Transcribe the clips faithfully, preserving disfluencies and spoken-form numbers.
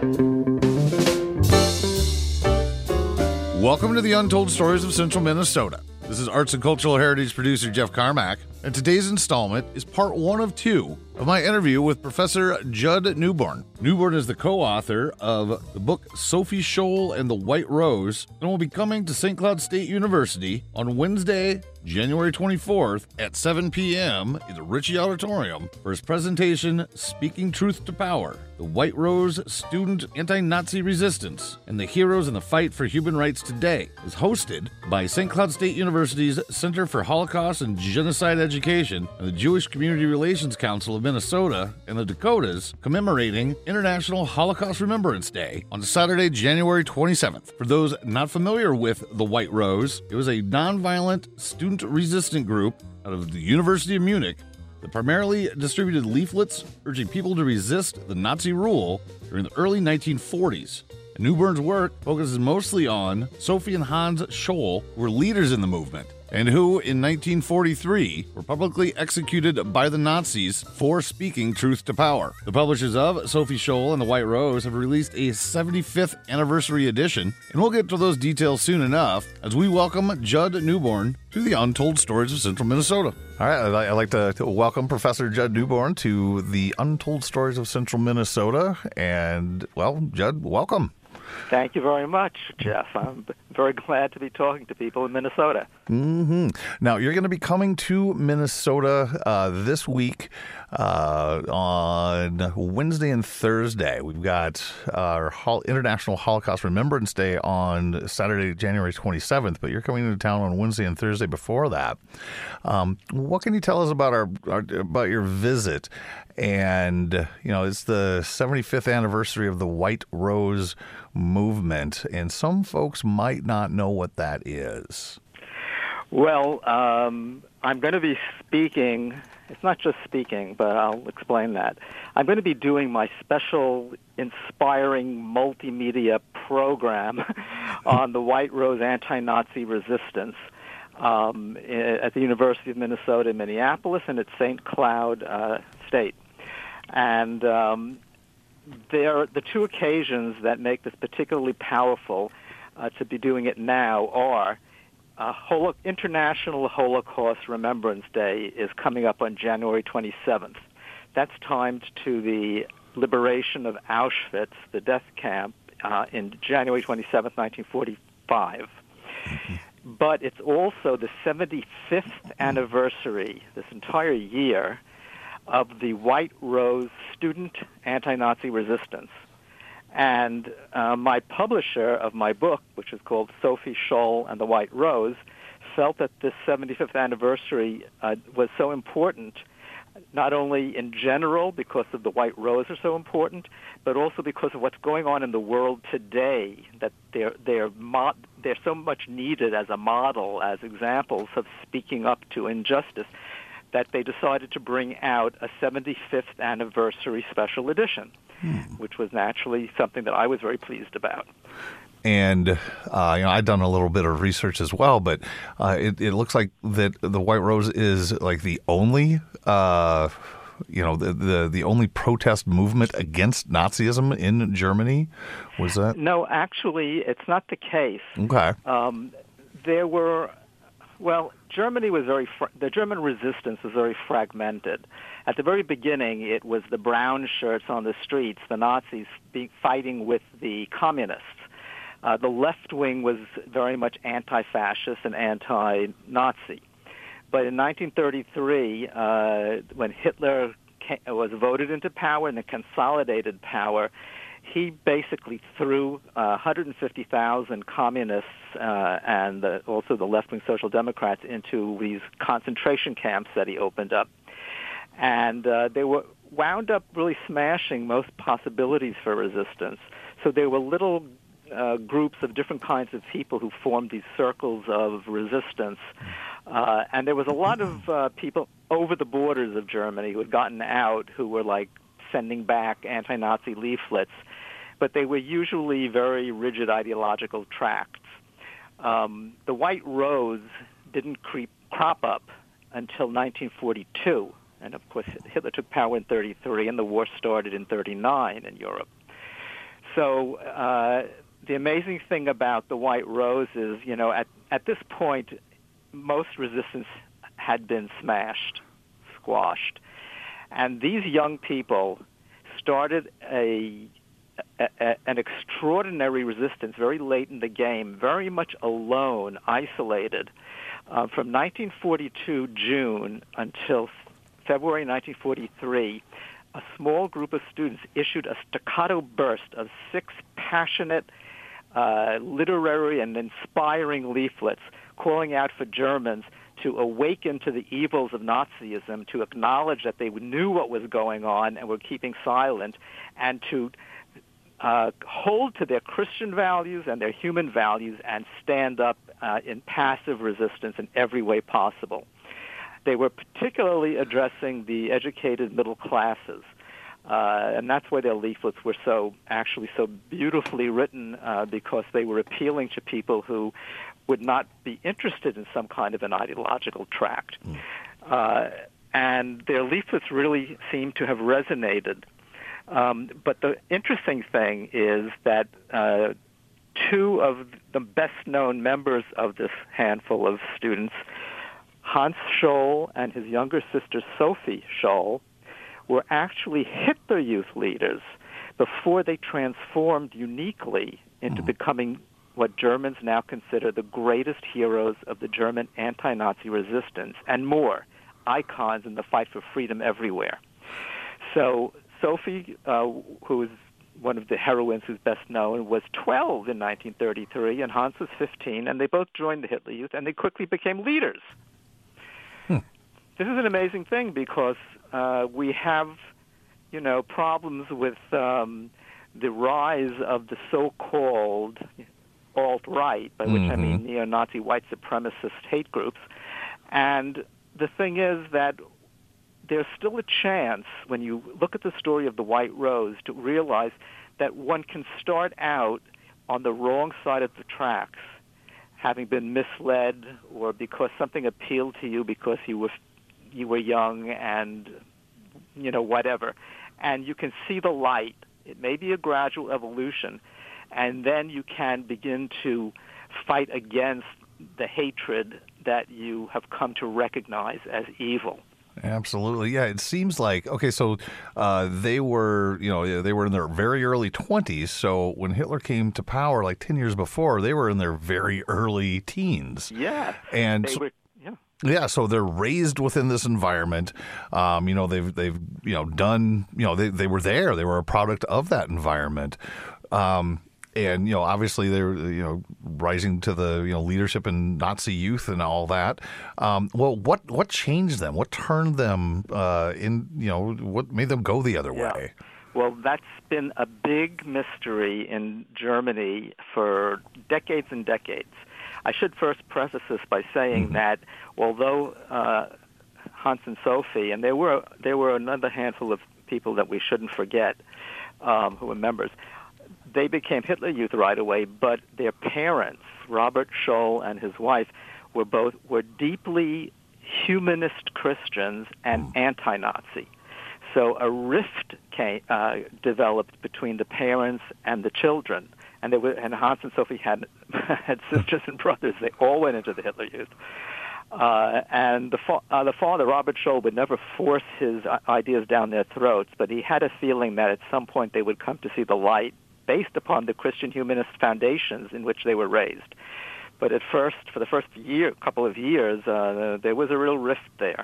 Welcome to the Untold Stories of Central Minnesota. This is Arts and Cultural Heritage producer Jeff Carmack, and today's installment is part one of two of my interview with Professor Judd Newborn. Newborn is the co-author of the book Sophie Scholl and the White Rose, and will be coming to Saint Cloud State University on Wednesday, January twenty-fourth at seven p.m. in the Ritchie Auditorium for his presentation, Speaking Truth to Power, the White Rose Student Anti-Nazi Resistance, and the Heroes in the Fight for Human Rights Today. Is hosted by Saint Cloud State University's Center for Holocaust and Genocide Education and the Jewish Community Relations Council of Minnesota and the Dakotas, commemorating International Holocaust Remembrance Day on Saturday, January twenty-seventh. For those not familiar with the White Rose, it was a nonviolent student resistant group out of the University of Munich that primarily distributed leaflets urging people to resist the Nazi rule during the early nineteen forties. And Newborn's work focuses mostly on Sophie and Hans Scholl, who were leaders in the movement, and who, in nineteen forty-three, were publicly executed by the Nazis for speaking truth to power. The publishers of Sophie Scholl and the White Rose have released a seventy-fifth anniversary edition, and we'll get to those details soon enough as we welcome Judd Newborn to the Untold Stories of Central Minnesota. All right, I'd like to welcome Professor Judd Newborn to the Untold Stories of Central Minnesota, and, well, Judd, welcome. Thank you very much, Jeff. I'm very glad to be talking to people in Minnesota. Mm-hmm. Now, you're going to be coming to Minnesota uh, this week uh, on Wednesday and Thursday. We've got our Hol- International Holocaust Remembrance Day on Saturday, January twenty-seventh, but you're coming into town on Wednesday and Thursday before that. Um, what can you tell us about our, our about your visit? And, you know, it's the seventy-fifth anniversary of the White Rose movement, and some folks might not know what that is. Well, um, I'm going to be speaking, it's not just speaking, but I'll explain that. I'm going to be doing my special inspiring multimedia program on the White Rose anti-Nazi resistance um, at the University of Minnesota in Minneapolis and at Saint Cloud uh, State. And um, there, the two occasions that make this particularly powerful uh, to be doing it now are uh, Holo- International Holocaust Remembrance Day is coming up on January twenty-seventh. That's timed to the liberation of Auschwitz, the death camp, uh, in January twenty-seventh, nineteen forty-five. Mm-hmm. But it's also the seventy-fifth anniversary, this entire year, of the White Rose Student Anti-Nazi Resistance. And uh, my publisher of my book, which is called Sophie Scholl and the White Rose, felt that this seventy-fifth anniversary uh, was so important, not only in general because of the White Rose are so important, but also because of what's going on in the world today, that they're, they're, mo- they're so much needed as a model, as examples of speaking up to injustice, that they decided to bring out a seventy-fifth anniversary special edition, hmm. which was naturally something that I was very pleased about. And uh, you know, I've done a little bit of research as well, but uh, it, it looks like that the White Rose is like the only, uh, you know, the, the the only protest movement against Nazism in Germany. Was that? No, actually, it's not the case. Okay. Um, there were. Well, Germany was very, fr- the German resistance was very fragmented. At the very beginning, it was the brown shirts on the streets, the Nazis be fighting with the communists. Uh, the left wing was very much anti-fascist and anti-Nazi. But in nineteen thirty-three, uh, when Hitler came, was voted into power and then consolidated power, he basically threw uh, one hundred fifty thousand communists uh, and the, also the left-wing Social Democrats into these concentration camps that he opened up. And uh, they were wound up really smashing most possibilities for resistance. So there were little uh, groups of different kinds of people who formed these circles of resistance. Uh, and there was a lot of uh, people over the borders of Germany who had gotten out who were like sending back anti-Nazi leaflets, but they were usually very rigid ideological tracts. Um, the White Rose didn't creep, crop up until nineteen forty-two, and of course Hitler took power in thirty-three, and the war started in thirty-nine in Europe. So uh, the amazing thing about the White Rose is, you know, at, at this point, most resistance had been smashed, squashed. And these young people started a, a, a an extraordinary resistance very late in the game, very much alone, isolated. Uh, from nineteen forty-two, June, until February nineteen forty-three, a small group of students issued a staccato burst of six passionate, uh, literary and inspiring leaflets calling out for Germans to awaken to the evils of Nazism, to acknowledge that they knew what was going on and were keeping silent, and to uh, hold to their Christian values and their human values and stand up uh, in passive resistance in every way possible. They were particularly addressing the educated middle classes, uh, and that's why their leaflets were so actually so beautifully written, uh, because they were appealing to people who would not be interested in some kind of an ideological tract. Mm. Uh, and their leaflets really seem to have resonated. Um, but the interesting thing is that uh, two of the best-known members of this handful of students, Hans Scholl and his younger sister Sophie Scholl, were actually Hitler Youth leaders before they transformed uniquely into mm. becoming what Germans now consider the greatest heroes of the German anti-Nazi resistance, and more, icons in the fight for freedom everywhere. So Sophie, uh, who is one of the heroines who's best known, was twelve in nineteen thirty-three, and Hans was fifteen, and they both joined the Hitler Youth, and they quickly became leaders. Hmm. This is an amazing thing because uh, we have, you know, problems with um, the rise of the so-called alt-right, by which mm-hmm. I mean neo-Nazi white supremacist hate groups. And the thing is that there's still a chance, when you look at the story of the White Rose, to realize that one can start out on the wrong side of the tracks, having been misled or because something appealed to you because you were you were young and, you know, whatever. And you can see the light. It may be a gradual evolution, and then you can begin to fight against the hatred that you have come to recognize as evil. Absolutely. Yeah, it seems like, okay, so uh, they were, you know, they were in their very early twenties. So when Hitler came to power like ten years before, they were in their very early teens. Yeah. And they were, yeah. Yeah, so they're raised within this environment. Um, you know, they've, they've, you know, done, you know, they, they were there. They were a product of that environment. Um And, you know, obviously they're, you know, rising to the, you know, leadership in Nazi youth and all that. Um, well, what what changed them? What turned them uh, in, you know, what made them go the other yeah. way? Well, that's been a big mystery in Germany for decades and decades. I should first preface this by saying mm-hmm. that although uh, Hans and Sophie, and there were, there were another handful of people that we shouldn't forget um, who were members, they became Hitler Youth right away, but their parents, Robert Scholl and his wife, were both were deeply humanist Christians and mm. anti-Nazi. So a rift came, uh, developed between the parents and the children, and they were, and Hans and Sophie had had sisters and brothers. They all went into the Hitler Youth. Uh, and the, fa- uh, the father, Robert Scholl, would never force his ideas down their throats, but he had a feeling that at some point they would come to see the light based upon the Christian humanist foundations in which they were raised. But at first, for the first year, couple of years, uh, there was a real rift there.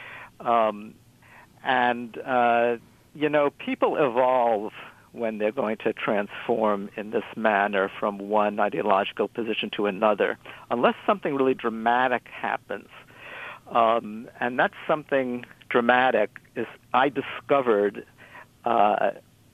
Um, and, uh, you know, people evolve when they're going to transform in this manner from one ideological position to another, unless something really dramatic happens. Um, and that's something dramatic is I discovered uh,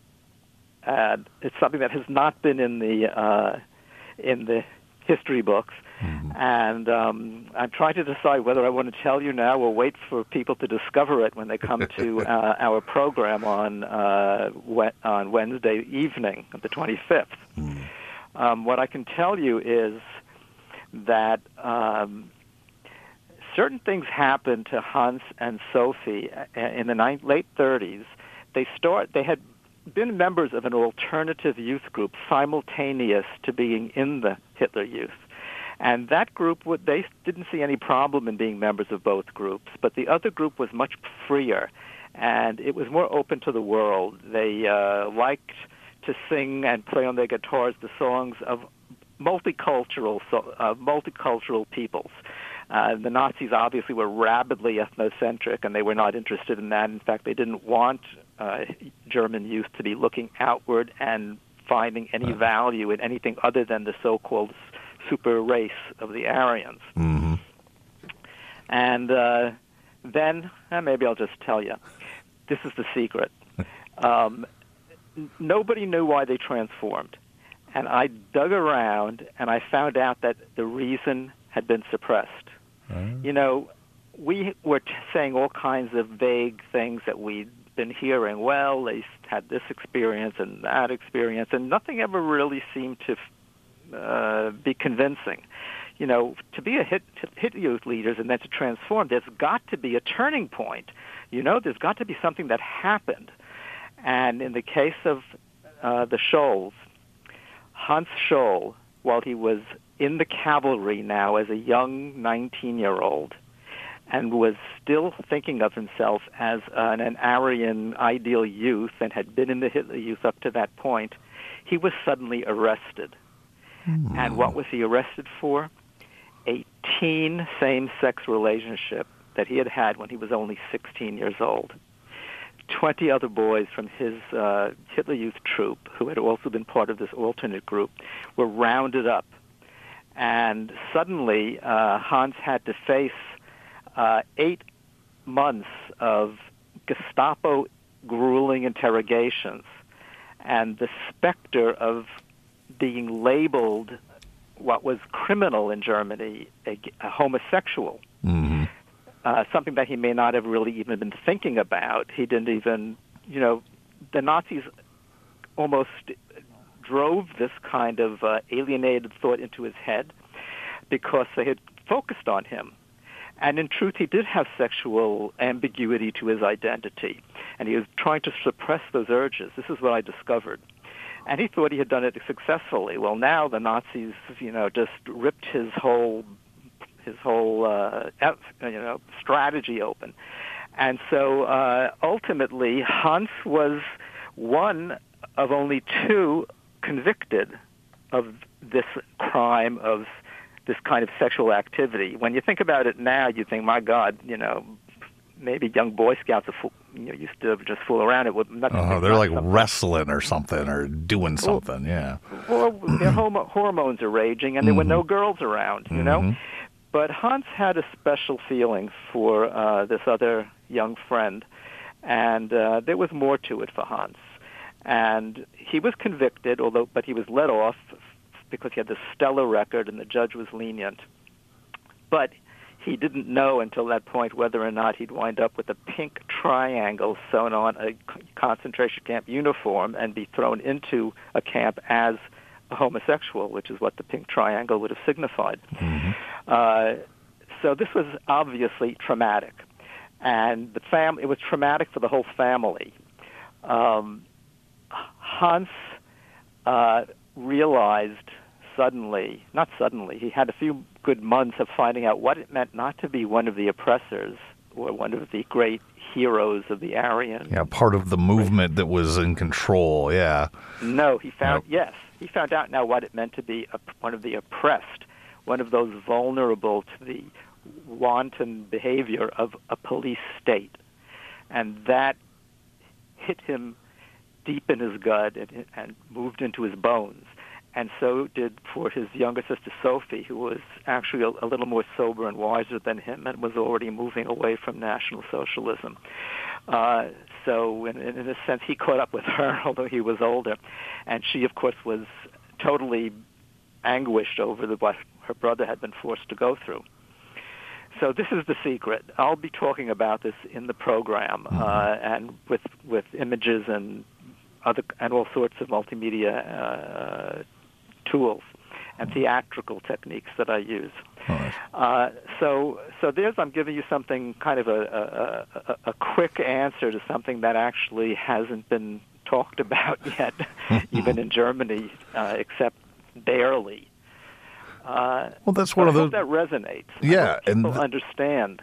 and it's something that has not been in the uh, in the history books, mm-hmm. and um, I'm trying to decide whether I want to tell you now or wait for people to discover it when they come to uh, our program on uh, we- on Wednesday evening, the twenty-fifth. Mm-hmm. Um, what I can tell you is that um, certain things happened to Hans and Sophie in the ni- late thirties. They start. They had been members of an alternative youth group simultaneous to being in the Hitler Youth. And that group, would, they didn't see any problem in being members of both groups, but the other group was much freer, and it was more open to the world. They uh, liked to sing and play on their guitars the songs of multicultural, uh, multicultural peoples. Uh, the Nazis obviously were rabidly ethnocentric, and they were not interested in that. In fact, they didn't want uh, German youth to be looking outward and finding any value in anything other than the so-called super race of the Aryans. Mm-hmm. And uh, then, eh, maybe I'll just tell you, this is the secret. Um, n- nobody knew why they transformed. And I dug around, and I found out that the reason had been suppressed. Mm-hmm. You know, we were t- saying all kinds of vague things that we'd been hearing. Well, they had this experience and that experience, and nothing ever really seemed to Uh, be convincing. You know, to be a hit, hit youth leaders and then to transform, there's got to be a turning point. You know, there's got to be something that happened. And in the case of uh, the Scholls, Hans Scholl, while he was in the cavalry now as a young nineteen-year-old and was still thinking of himself as an, an Aryan ideal youth and had been in the Hitler Youth up to that point, he was suddenly arrested. Hmm. And what was he arrested for? A teen same-sex relationship that he had had when he was only sixteen years old. Twenty other boys from his uh, Hitler Youth troop, who had also been part of this alternate group, were rounded up. And suddenly, uh, Hans had to face uh, eight months of Gestapo grueling interrogations and the specter of being labeled what was criminal in Germany, a, a homosexual, mm-hmm. uh, something that he may not have really even been thinking about. He didn't even, you know, the Nazis almost drove this kind of uh, alienated thought into his head because they had focused on him. And in truth, he did have sexual ambiguity to his identity, and he was trying to suppress those urges. This is what I discovered. And he thought he had done it successfully. Well, now the Nazis, you know, just ripped his whole his whole uh, you know strategy open, and so uh, ultimately Hans was one of only two convicted of this crime of this kind of sexual activity. When you think about it now, you think, my God, you know, maybe young Boy Scouts are, you know, used to just fool around. It would nothing. Oh, they're like something. Wrestling or something or doing something. Well, yeah. Well, their homo- hormones are raging, and there mm-hmm. were no girls around. You mm-hmm. know, but Hans had a special feeling for uh, this other young friend, and uh, there was more to it for Hans. And he was convicted, although, but he was let off because he had this stellar record, and the judge was lenient. But he didn't know until that point whether or not he'd wind up with a pink triangle sewn on a concentration camp uniform and be thrown into a camp as a homosexual, which is what the pink triangle would have signified. Mm-hmm. Uh, so this was obviously traumatic. And the fam- it was traumatic for the whole family. Um, Hans uh, realized suddenly, not suddenly, he had a few good months of finding out what it meant not to be one of the oppressors or one of the great heroes of the Aryan. Yeah, part of the movement that was in control, yeah. No, he found, yep. yes, he found out now what it meant to be a, one of the oppressed, one of those vulnerable to the wanton behavior of a police state. And that hit him deep in his gut and, and moved into his bones. And so did for his younger sister, Sophie, who was actually a, a little more sober and wiser than him and was already moving away from National Socialism. Uh, so in, in a sense, he caught up with her, although he was older. And she, of course, was totally anguished over the, what her brother had been forced to go through. So this is the secret. I'll be talking about this in the program, mm-hmm. uh, and with with images and other and all sorts of multimedia uh, tools and theatrical techniques that I use. Right. Uh, so, so there's I'm giving you something kind of a, a, a, a quick answer to something that actually hasn't been talked about yet, even in Germany, uh, except barely. Uh, well, that's one of I those. hope that resonates. Yeah, I hope people and th- understand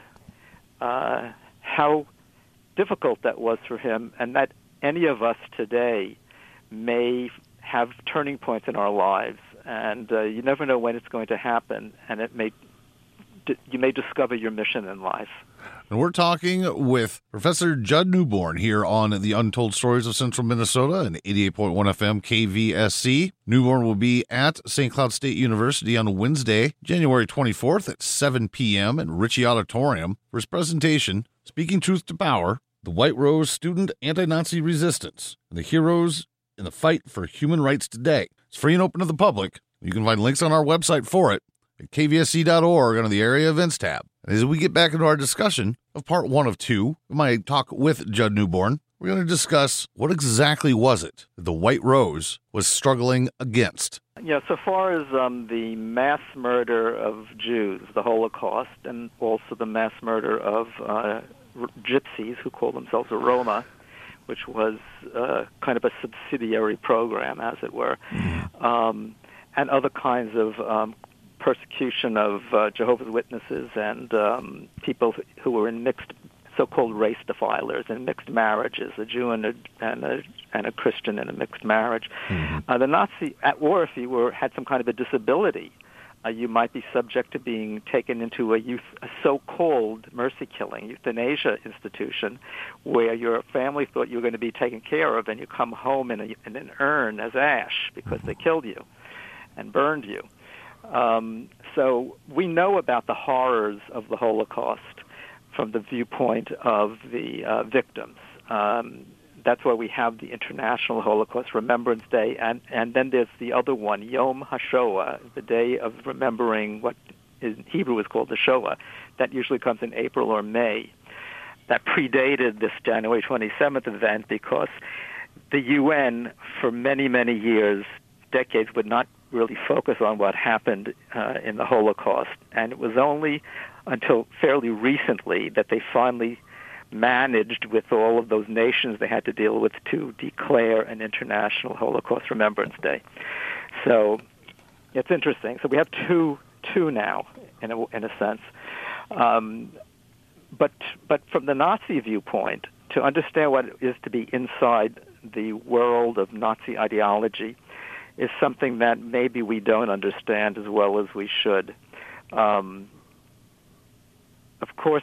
uh, how difficult that was for him, and that any of us today may have turning points in our lives, and uh, you never know when it's going to happen, and it may you may discover your mission in life. And we're talking with Professor Judd Newborn here on the Untold Stories of Central Minnesota and eighty-eight point one F M K V S C. Newborn will be at Saint Cloud State University on Wednesday, January twenty-fourth at seven p.m. in Ritchie Auditorium for his presentation, Speaking Truth to Power, the White Rose Student Anti-Nazi Resistance, and the Heroes in the Fight for Human Rights Today. It's free and open to the public. You can find links on our website for it at k v s c dot org under the Area Events tab. And as we get back into our discussion of part one of two of my talk with Judd Newborn, we're going to discuss what exactly was it that the White Rose was struggling against. Yeah, so far as um, the mass murder of Jews, the Holocaust, and also the mass murder of uh, gypsies who call themselves a Roma, which was uh, kind of a subsidiary program, as it were, um, and other kinds of um, persecution of uh, Jehovah's Witnesses and um, people who were in mixed, so-called race defilers in mixed marriages, a Jew and a, and a, and a Christian in a mixed marriage. Mm-hmm. Uh, the Nazi, at war, if you were, had some kind of a disability, uh, you might be subject to being taken into a, youth, a so-called mercy killing, euthanasia institution, where your family thought you were going to be taken care of, and you come home in, a, in an urn as ash because they killed you and burned you. Um, so we know about the horrors of the Holocaust from the viewpoint of the uh, victims. Um, that's why we have the International Holocaust Remembrance Day, and, and then there's the other one, Yom HaShoah, the day of remembering what in Hebrew is called the Shoah. That usually comes in April or May. That predated this January twenty-seventh event because the U N, for many, many years, decades, would not really focus on what happened uh, in the Holocaust. And it was only until fairly recently that they finally managed, with all of those nations they had to deal with, to declare an International Holocaust Remembrance Day. So it's interesting. So we have two two now, in a, in a sense. Um, but but from the Nazi viewpoint, to understand what it is to be inside the world of Nazi ideology is something that maybe we don't understand as well as we should. Um, of course,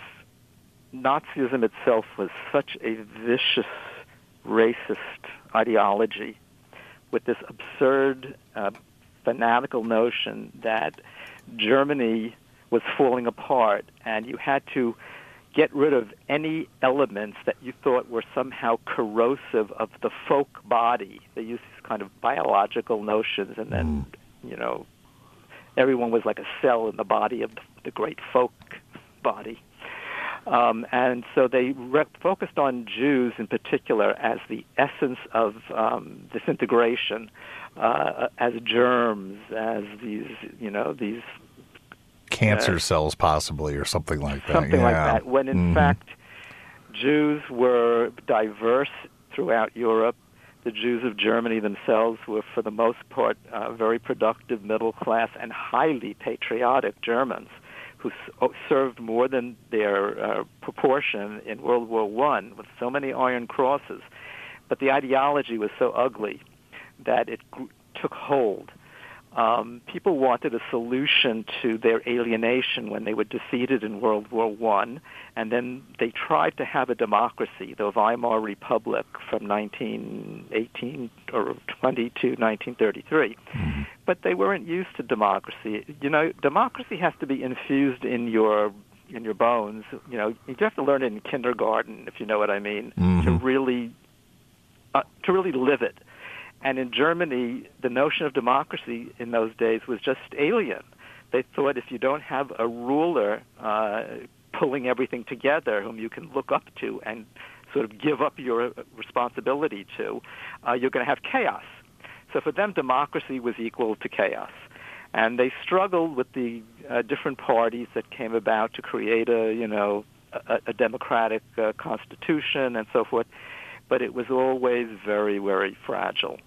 Nazism itself was such a vicious, racist ideology with this absurd, uh, fanatical notion that Germany was falling apart and you had to get rid of any elements that you thought were somehow corrosive of the folk body. They used these kind of biological notions, and then, you know, everyone was like a cell in the body of the, the great folk body. Um, and so they re- focused on Jews in particular as the essence of um, disintegration, uh, as germs, as these, you know, these cancer uh, cells possibly, or something like that. Something yeah. like that, when in mm-hmm. fact Jews were diverse throughout Europe. The Jews of Germany themselves were, for the most part, uh, very productive, middle-class, and highly patriotic Germans who s- served more than their uh, proportion in World War One with so many Iron Crosses. But the ideology was so ugly that it gr- took hold. Um, people wanted a solution to their alienation when they were defeated in World War One, and then they tried to have a democracy, the Weimar Republic from nineteen eighteen or twenty to nineteen thirty-three. Mm-hmm. But they weren't used to democracy. You know, democracy has to be infused in your in your bones. You know, you have to learn it in kindergarten, if you know what I mean, mm-hmm. to really uh, to really live it. And in Germany, the notion of democracy in those days was just alien. They thought if you don't have a ruler uh, pulling everything together, whom you can look up to and sort of give up your responsibility to, uh, you're going to have chaos. So for them, democracy was equal to chaos. And they struggled with the uh, different parties that came about to create a, you know, a, a democratic uh, constitution and so forth. but it was always very, very fragile.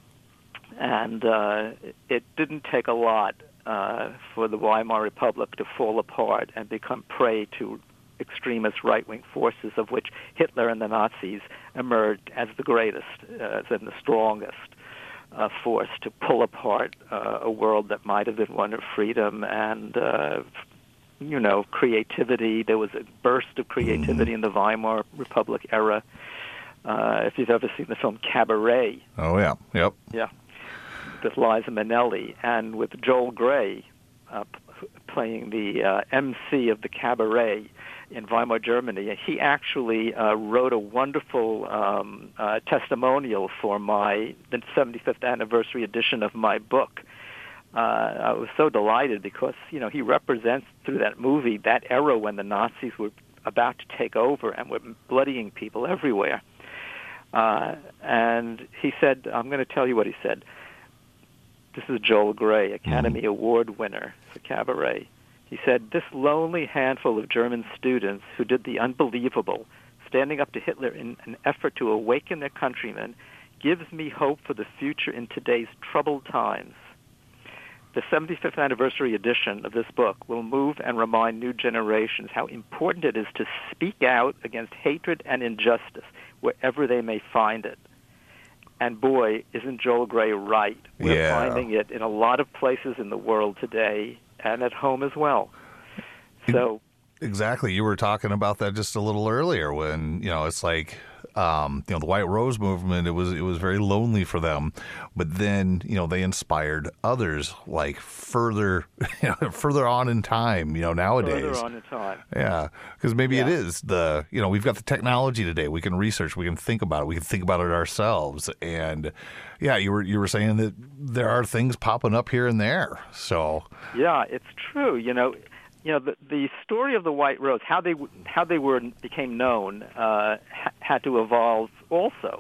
And uh, it didn't take a lot uh, for the Weimar Republic to fall apart and become prey to extremist right-wing forces, of which Hitler and the Nazis emerged as the greatest, uh, as in the strongest uh, force to pull apart uh, a world that might have been one of freedom and, uh, you know, creativity. There was a burst of creativity in the Weimar Republic era. Uh, if you've ever seen the film Cabaret. Oh, yeah. Yep. Yeah. With Liza Minnelli and with Joel Grey uh, p- playing the uh, M C of the Cabaret in Weimar, Germany. He actually uh, wrote a wonderful um, uh, testimonial for my the seventy-fifth anniversary edition of my book. Uh, I was so delighted because, you know, he represents through that movie that era when the Nazis were about to take over and were bloodying people everywhere. Uh, and he said, I'm going to tell you what he said. This is Joel Grey, Academy mm-hmm. Award winner for Cabaret. He said, this lonely handful of German students who did the unbelievable, standing up to Hitler in an effort to awaken their countrymen, gives me hope for the future in today's troubled times. The seventy-fifth anniversary edition of this book will move and remind new generations how important it is to speak out against hatred and injustice wherever they may find it. And boy, isn't Joel Grey right? We're yeah. finding it in a lot of places in the world today and at home as well. So exactly. You were talking about that just a little earlier when, you know, it's like, um, you know, the White Rose movement, it was it was very lonely for them. But then, you know, they inspired others like further, you know, further on in time, you know, nowadays. Further on in time. Yeah. Because maybe yeah. it is the, you know, we've got the technology today. We can research. We can think about it. We can think about it ourselves. And yeah, you were you were saying that there are things popping up here and there. So yeah, it's true. You know, You know, the, the story of the White Rose, how they how they were became known, uh, ha- had to evolve also.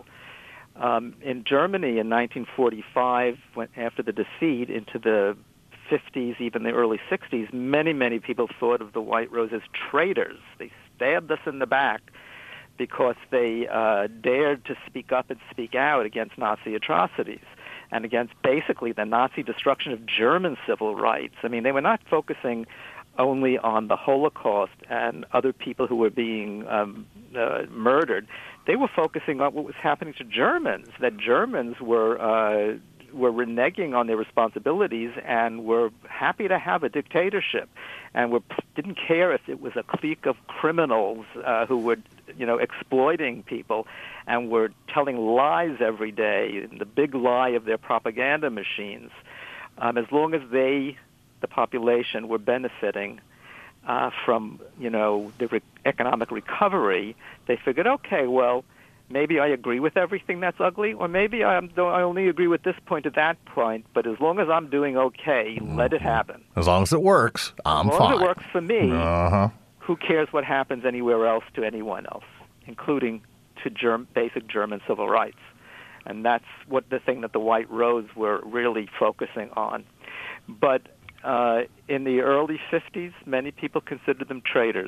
Um, in Germany in nineteen forty-five, when, after the defeat into the fifties, even the early sixties, many, many people thought of the White Rose as traitors. They stabbed us in the back because they uh, dared to speak up and speak out against Nazi atrocities and against basically the Nazi destruction of German civil rights. I mean, they were not focusing only on the Holocaust and other people who were being um, uh, murdered. They were focusing on what was happening to Germans, that Germans were uh, were reneging on their responsibilities and were happy to have a dictatorship and were, didn't care if it was a clique of criminals uh, who were, you know, exploiting people and were telling lies every day, the big lie of their propaganda machines. Um, as long as they, the population, were benefiting uh, from, you know, the re- economic recovery, they figured, okay, well, maybe I agree with everything that's ugly, or maybe I, I only agree with this point to that point, but as long as I'm doing okay, mm-hmm. let it happen. As long as it works, I'm fine. As long as it works for me, uh-huh. who cares what happens anywhere else to anyone else, including to germ- basic German civil rights. And that's what the thing that the White Rose were really focusing on. But uh, in the early fifties, many people considered them traitors.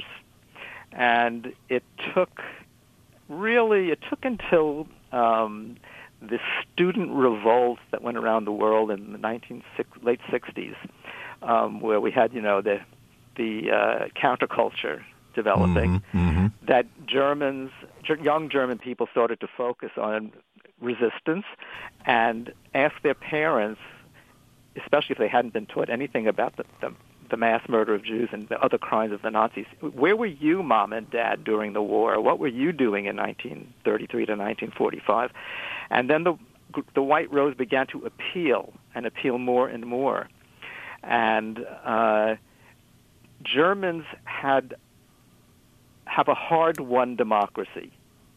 And it took, really, it took until um, the student revolts that went around the world in the nineteen late sixties, um, where we had, you know, the, the uh, counterculture developing, mm-hmm, mm-hmm. that Germans, young German people started to focus on resistance and ask their parents, especially if they hadn't been taught anything about the, the, the mass murder of Jews and the other crimes of the Nazis, where were you, Mom and Dad, during the war? What were you doing in nineteen thirty-three to nineteen forty-five? And then the, the White Rose began to appeal and appeal more and more. And uh, Germans had have a hard-won democracy.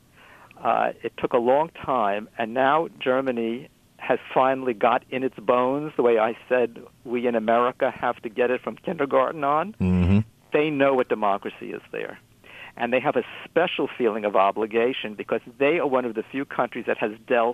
Uh, it took a long time, and now Germany has finally got in its bones, the way I said we in America have to get it from kindergarten on. Mm-hmm. They know what democracy is there. And they have a special feeling of obligation because they are one of the few countries that has dealt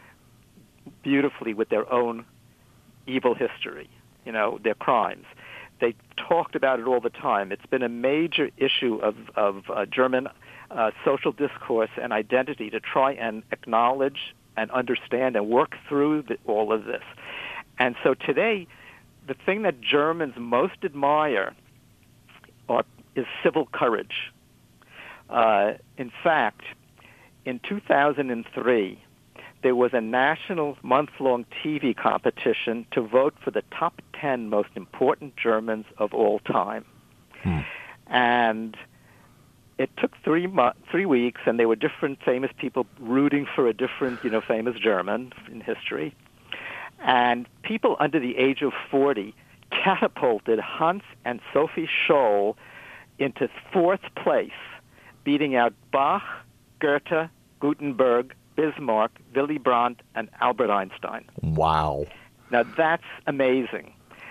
beautifully with their own evil history, you know, their crimes. They talked about it all the time. It's been a major issue of, of uh, German uh, social discourse and identity to try and acknowledge and understand and work through the, all of this. And so today, the thing that Germans most admire are, is civil courage. Uh, in fact, in two thousand three, there was a national month-long T V competition to vote for the top ten most important Germans of all time. Hmm. And it took three mo- three weeks, and there were different famous people rooting for a different, you know, famous German in history. And people under the age of forty catapulted Hans and Sophie Scholl into fourth place, beating out Bach, Goethe, Gutenberg, Bismarck, Willy Brandt, and Albert Einstein. Wow. Now, that's amazing.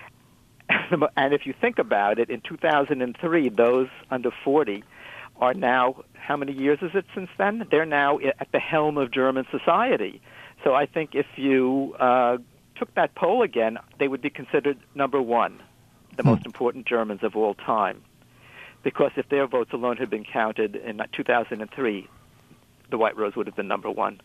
And if you think about it, in two thousand three, those under forty are now, how many years is it since then? They're now at the helm of German society. So I think if you uh, took that poll again, they would be considered number one, the hmm. most important Germans of all time. Because if their votes alone had been counted in two thousand three, the White Rose would have been number one.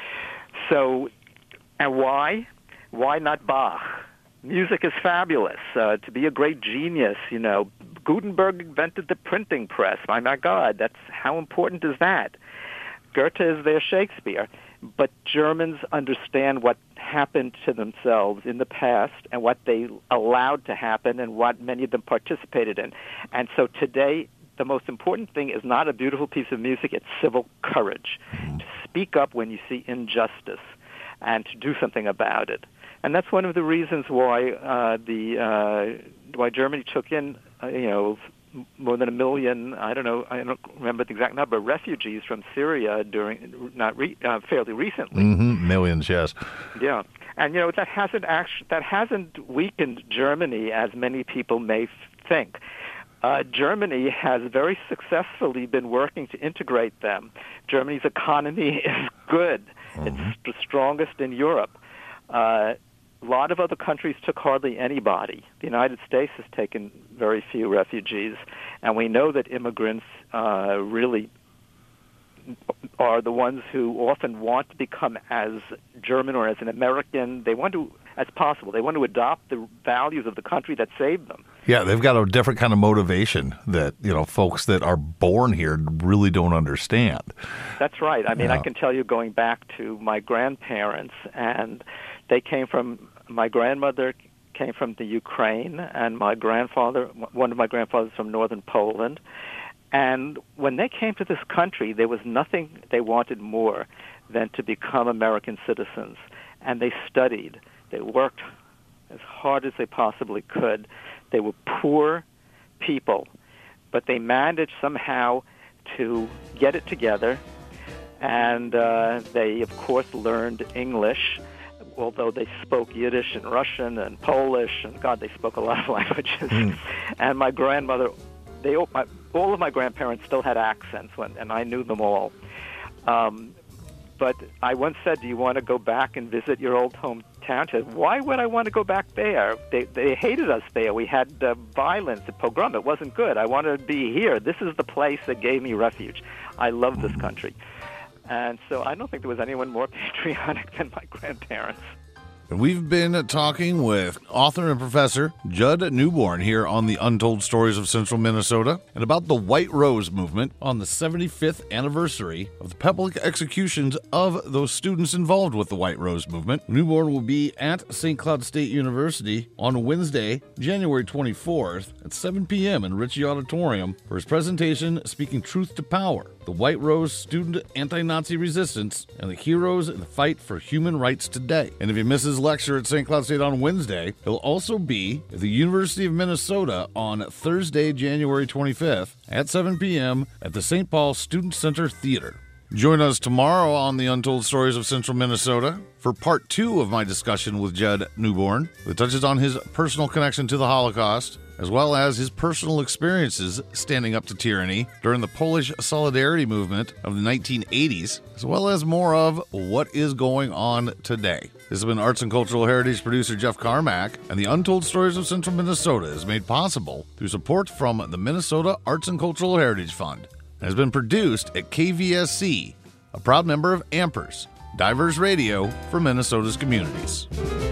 So, and why? Why not Bach? Music is fabulous. Uh, to be a great genius, you know, Gutenberg invented the printing press. My, my God, that's how important is that? Goethe is their Shakespeare. But Germans understand what happened to themselves in the past and what they allowed to happen and what many of them participated in. And so today, the most important thing is not a beautiful piece of music, it's civil courage. To speak up when you see injustice and to do something about it. And that's one of the reasons why uh, the uh, why Germany took in, uh, you know, more than a million, I don't know, I don't remember the exact number, refugees from Syria during, not re, uh, fairly recently. Mm-hmm. Millions, yes. Yeah. And, you know, that hasn't actually, that hasn't weakened Germany as many people may f- think. Uh, Germany has very successfully been working to integrate them. Germany's economy is good. Mm-hmm. It's the strongest in Europe. Uh, a lot of other countries took hardly anybody. The United States has taken very few refugees, and we know that immigrants uh, really are the ones who often want to become as German or as an American. They want to, as possible, they want to adopt the values of the country that saved them. Yeah, they've got a different kind of motivation that, you know, folks that are born here really don't understand. That's right. I mean, yeah. I can tell you going back to my grandparents, and they came from, my grandmother came from the Ukraine, and my grandfather, one of my grandfathers from northern Poland. And when they came to this country, there was nothing they wanted more than to become American citizens. And they studied. They worked as hard as they possibly could. They were poor people, but they managed somehow to get it together. And uh, they, of course, learned English, although they spoke Yiddish and Russian and Polish, and God, they spoke a lot of languages. Mm. And my grandmother, they my, all of my grandparents still had accents, when, and I knew them all. Um, but I once said, do you want to go back and visit your old hometown? I said, why would I want to go back there? They they hated us there. We had uh, violence, a pogrom. It wasn't good. I wanted to be here. This is the place that gave me refuge. I love this country. And so I don't think there was anyone more patriotic than my grandparents. We've been talking with author and professor Judd Newborn here on the Untold Stories of Central Minnesota and about the White Rose movement on the seventy-fifth anniversary of the public executions of those students involved with the White Rose movement. Newborn will be at Saint Cloud State University on Wednesday, January twenty-fourth at seven p.m. in Ritchie Auditorium for his presentation, Speaking Truth to Power, the White Rose Student Anti-Nazi Resistance, and the Heroes in the Fight for Human Rights Today. And if he misses lecture at Saint Cloud State on Wednesday, he'll also be at the University of Minnesota on Thursday, January twenty-fifth at seven p.m. at the Saint Paul Student Center Theater. Join us tomorrow on the Untold Stories of Central Minnesota for part two of my discussion with Judd Newborn that touches on his personal connection to the Holocaust, as well as his personal experiences standing up to tyranny during the Polish Solidarity movement of the nineteen eighties, as well as more of what is going on today. This has been Arts and Cultural Heritage producer Jeff Carmack, and the Untold Stories of Central Minnesota is made possible through support from the Minnesota Arts and Cultural Heritage Fund. and has been produced at K V S C, a proud member of Ampers, Diverse Radio for Minnesota's communities.